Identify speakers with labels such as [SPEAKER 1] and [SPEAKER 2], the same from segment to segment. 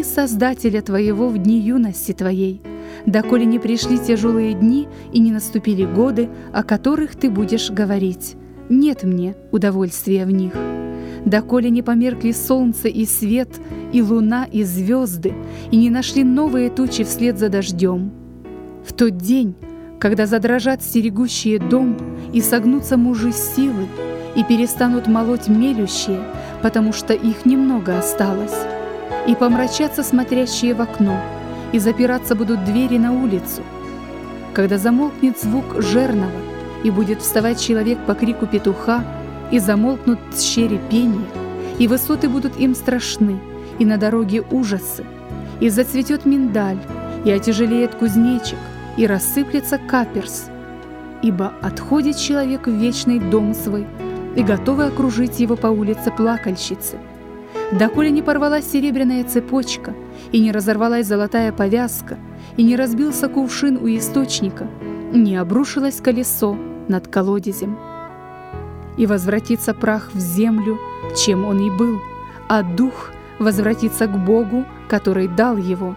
[SPEAKER 1] Создателя твоего в дни юности твоей, доколе не пришли тяжелые дни и не наступили годы, о которых ты будешь говорить: нет мне удовольствия в них. Доколе не померкли солнце и свет, и луна, и звезды, и не нашли новые тучи вслед за дождем. В тот день, когда задрожат стерегущие дом, и согнутся мужи силы, и перестанут молоть мелющие, потому что их немного осталось, и помрачатся смотрящие в окно, и запираться будут двери на улицу. Когда замолкнет звук жернова, и будет вставать человек по крику петуха, и замолкнут щери пения, и высоты будут им страшны, и на дороге ужасы, и зацветет миндаль, и отяжелеет кузнечик, и рассыплется каперс. Ибо отходит человек в вечный дом свой, и готовы окружить его по улице плакальщицы. Доколе не порвалась серебряная цепочка, и не разорвалась золотая повязка, и не разбился кувшин у источника, не обрушилось колесо над колодезем. И возвратится прах в землю, чем он и был, а дух возвратится к Богу, который дал его.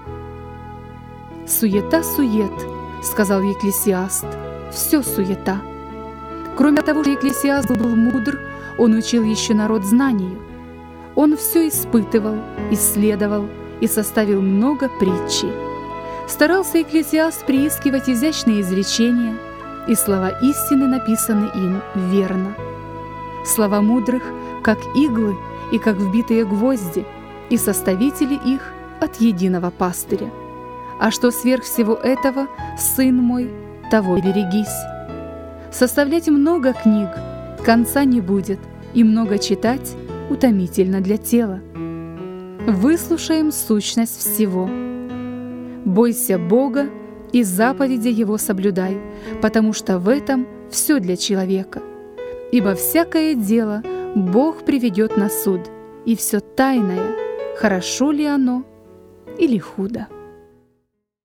[SPEAKER 1] «Суета-сует», — сказал Екклесиаст, — «все суета». Кроме того, что Екклесиаст был мудр, он учил еще народ знанию. Он все испытывал, исследовал и составил много притчей. Старался Екклесиаст приискивать изящные изречения, и слова истины написаны им верно. Слова мудрых, как иглы и как вбитые гвозди, и составители их от единого пастыря. А что сверх всего этого, сын мой, того берегись. Составлять много книг конца не будет, и много читать утомительно для тела. Выслушаем сущность всего. Бойся Бога и заповеди Его соблюдай, потому что в этом все для человека. Ибо всякое дело Бог приведет на суд, и все тайное, хорошо ли оно или худо.